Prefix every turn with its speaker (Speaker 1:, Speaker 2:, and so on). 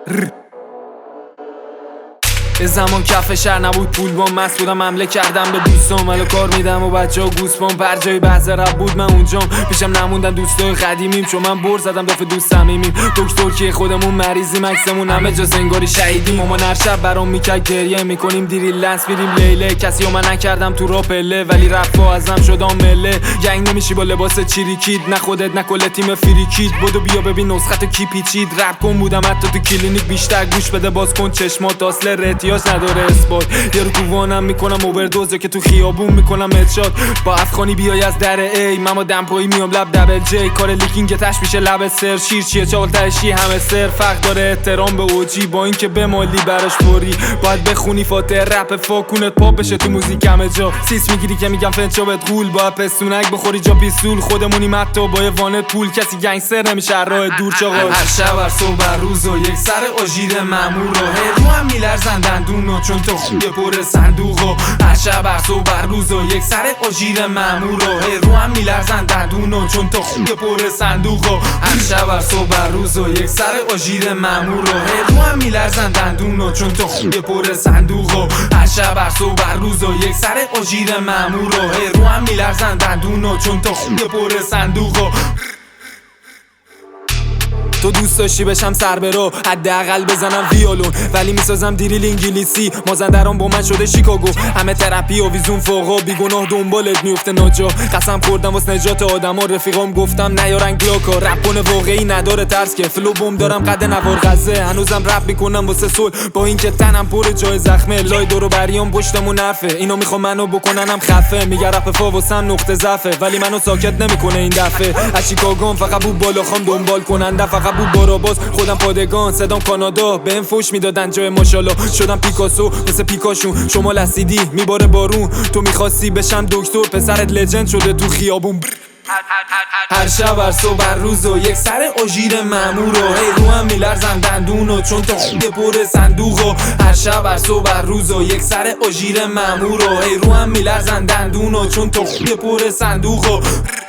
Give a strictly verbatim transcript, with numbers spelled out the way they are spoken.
Speaker 1: یه زمان کف شهر نبود پول بام، مست بودم حمله کردم به دوستام، ولی کار میدم و بچه ها گوسپام. بر جای بحث رب بود من اونجام، پیشم نموندن دوستای قدیمیم، چون من بر زدم دافه دوست صمیمیم. دکتر که خودمون مریضیم، عکسمون همه جا انگاری شهیدیم. مامان هر شب برام میکرد گریه، میکنیم دیری لنس میریم لیله. کسی و من نکردم تو را پله، ولی رفا ازم شدم مله. گنگ نمیشی با لباس چیریکید، نه خودت نه کل تیم فریکید. بدو بیا ببین نسخت کی پیچید، رپ کن بودم حتی تو کلینیک. بیشتر گوش بده باز کن چشمات، اصل احتیاج نداره اثبات. یه رو تو وانم میکنم اووردوزه که تو خیابون میکنم ادشات. با افغانی بیای از در ای، من با دمپایی میام لب دبل جی. کار لیکینگ تش میشه لب سر، شیر چیه چاقل تشی همه سر. فرق داره احترام به اوجی با اینکه به مالی براش فوری. باید بخونی فاتحه رپ فاکونت پاپ بشه تو موزیک همه جا. سیس میگیری که میگم فنچابت غول، باید پستونک بخوری جا پیستول. خودمونیم حتی با یه وانت پول، کسی گنگستر نمیشه راه دور چاقا. هر شب هر صبح هر روز و یک سر آژیر مامور رو هر رو هم میلرزن دندونو، چون تو خوبه پر صندوقو. هر شب هر صبح هر روز و یک سر آژیر مامور رو هر رو هم میلرزن دندونو، چون تو خوبه پر صندوقو. هر شب هر صبح هر روز و یک سر آژیر مامور رو هر رو هم میلرزن دندونو، چون تو خوبه پر صندوقو. هر شب هر صبح هر روز و یک سر آژیر مامور رو هر رو هم میلرزن دندونو، چون تو خوبه پر صندوقو. تو دوست داشتی بشم سر برو، حداقل بزنم ویولون، ولی میسازم دیریل انگلیسی. مازندران با من شده شیکاگو، همه ترپی و ویزون فوقا. بیگناه دنبالت میفته ناجا، قسم خوردم واسه نجات آدما. رفیقام گفتم نیارن گلاکا، رپ کنه واقعی نداره ترس که. فلو بوم دارم قد نوار غزه، هنوزم رپ میکنم واسه صلح با اینکه تنم پر جای زخمه. لای دورو بریام پشتمون حرفه، اینا میخوام منو بکننم خفه. میگه رپ فا واسم نقطه ضعفه، ولی منو ساکت نمیکنه این دفعه. از شیکاگوام فقط بو بالا خوام دنبال کننده، فقط بود باراباز خودم پادگان. صدام کانادا بهم فوش میدادن جای ماشالله. شدم پیکاسو مثل پیکاشون، شمال اسیدی میباره بارون. تو میخواستی بشم دکتر، پسرت لجند شده تو خیابون. هر شب هر صبح هر روز و یک سر آژیر مامور رو هی رو هم میلرزن دندونو، چون تو خوده پر صندوقو. هر شب هر صبح هر روز و یک سر آژیر مامور رو هی رو هم میلرزن دندونو، چون تو خوده پر صندوقو.